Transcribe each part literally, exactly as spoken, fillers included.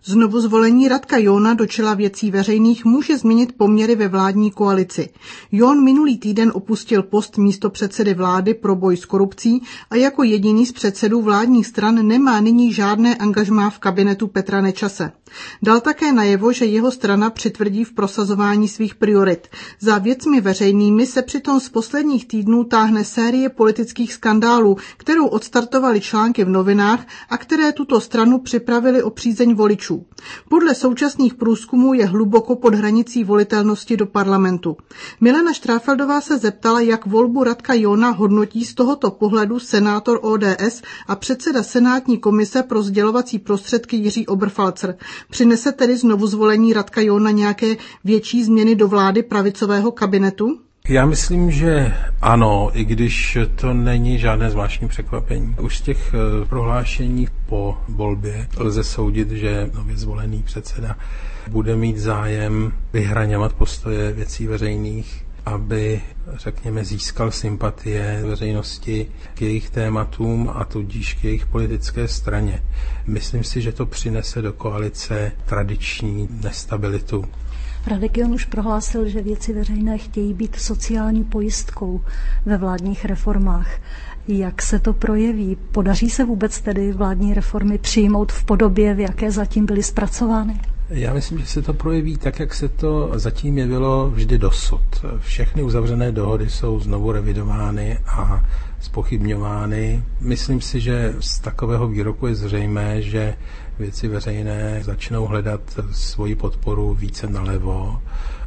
Znovu zvolení Radka Johna do čela Věcí veřejných může změnit poměry ve vládní koalici. John minulý týden opustil post místopředsedy vlády pro boj s korupcí a jako jediný z předsedů vládních stran nemá nyní žádné angažmá v kabinetu Petra Nečase. Dal také najevo, že jeho strana přitvrdí v prosazování svých priorit. Za Věcmi veřejnými se přitom z posledních týdnů táhne série politických skandálů, kterou odstartovaly články v novinách a které tuto stranu připravily o přízeň voličů. Podle současných průzkumů je hluboko pod hranicí volitelnosti do parlamentu. Milena Štráfeldová se zeptala, jak volbu Radka Johna hodnotí z tohoto pohledu senátor O D S a předseda senátní komise pro sdělovací prostředky Jiří Oberfalzer. Přinese tedy znovu zvolení Radka Johna nějaké větší změny do vlády pravicového kabinetu? Já myslím, že ano, i když to není žádné zvláštní překvapení. Už z těch prohlášení po volbě lze soudit, že nově zvolený předseda bude mít zájem vyhraňovat postoje Věcí veřejných, aby, řekněme, získal sympatie veřejnosti k jejich tématům a tudíž k jejich politické straně. Myslím si, že to přinese do koalice tradiční nestabilitu. Radek John už prohlásil, že Věci veřejné chtějí být sociální pojistkou ve vládních reformách. Jak se to projeví? Podaří se vůbec tedy vládní reformy přijmout v podobě, v jaké zatím byly zpracovány? Já myslím, že se to projeví tak, jak se to zatím jevilo vždy dosud. Všechny uzavřené dohody jsou znovu revidovány a zpochybňovány. Myslím si, že z takového výroku je zřejmé, že Věci veřejné začnou hledat svoji podporu více nalevo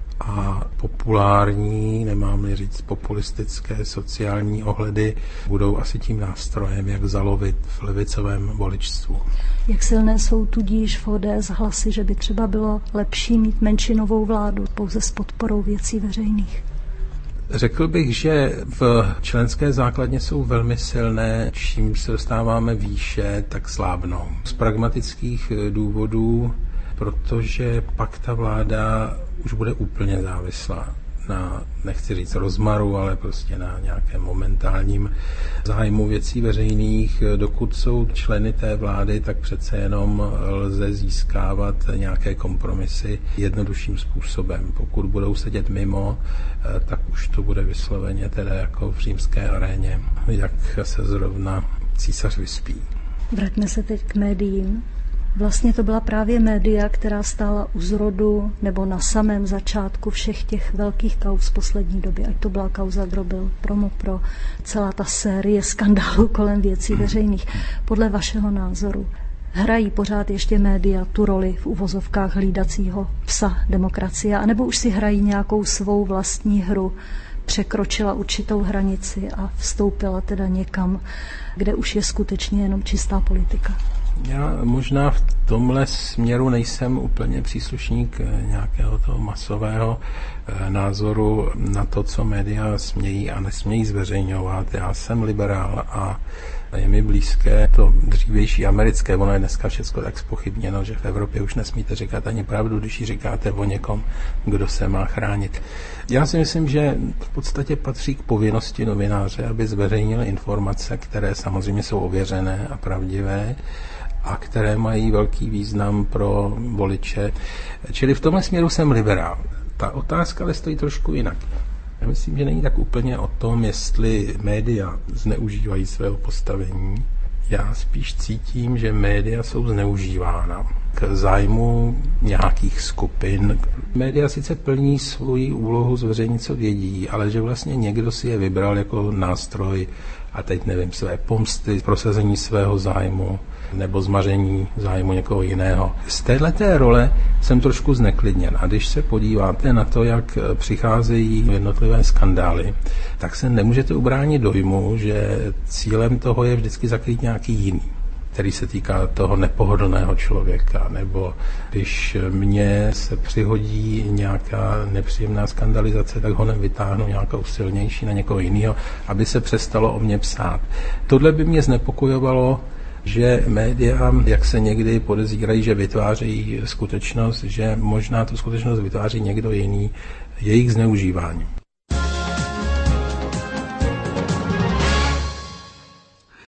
a populární, nemám-li říct populistické sociální ohledy, budou asi tím nástrojem, jak zalovit v levicovém voličstvu. Jak silné jsou tudíž v O D S hlasy, že by třeba bylo lepší mít menšinovou vládu pouze s podporou Věcí veřejných? Řekl bych, že v členské základně jsou velmi silné, čím se dostáváme výše, tak slábnou. Z pragmatických důvodů, protože pak ta vláda už bude úplně závislá na, nechci říct rozmaru, ale prostě na nějakém momentálním zájmu Věcí veřejných. Dokud jsou členy té vlády, tak přece jenom lze získávat nějaké kompromisy jednodušším způsobem. Pokud budou sedět mimo, tak už to bude vysloveně teda jako v římské aréně, jak se zrovna císař vyspí. Vraťme se teď k médiím. Vlastně to byla právě média, která stála u zrodu nebo na samém začátku všech těch velkých kauz poslední doby. Ať to byla kauza Drobil, Promopro, celá ta série skandálů kolem Věcí veřejných. Podle vašeho názoru hrají pořád ještě média tu roli v uvozovkách hlídacího psa demokracie, anebo už si hrají nějakou svou vlastní hru, překročila určitou hranici a vstoupila teda někam, kde už je skutečně jenom čistá politika? Já možná v tomhle směru nejsem úplně příslušník nějakého toho masového názoru na to, co média smějí a nesmějí zveřejňovat. Já jsem liberál a je mi blízké to dřívější americké. Ono je dneska všechno tak zpochybněno, že v Evropě už nesmíte říkat ani pravdu, když ji říkáte o někom, kdo se má chránit. Já si myslím, že v podstatě patří k povinnosti novináře, aby zveřejnil informace, které samozřejmě jsou ověřené a pravdivé, a které mají velký význam pro voliče. Čili v tomhle směru jsem liberál. Ta otázka ale stojí trošku jinak. Já myslím, že není tak úplně o tom, jestli média zneužívají svého postavení. Já spíš cítím, že média jsou zneužívána k zájmu nějakých skupin. Média sice plní svoji úlohu zveřejnit, co vědí, ale že vlastně někdo si je vybral jako nástroj a teď nevím, své pomsty, prosazení svého zájmu nebo zmaření zájmu někoho jiného. Z téhleté role jsem trošku zneklidněn. A když se podíváte na to, jak přicházejí jednotlivé skandály, tak se nemůžete ubránit dojmu, že cílem toho je vždycky zakrýt nějaký jiný, který se týká toho nepohodlného člověka, nebo když mně se přihodí nějaká nepříjemná skandalizace, tak ho nevytáhnu nějakou silnější na někoho jiného, aby se přestalo o mě psát. Tohle by mě znepokojovalo, že média, jak se někdy podezírají, že vytvářejí skutečnost, že možná tu skutečnost vytváří někdo jiný, jejich zneužívání.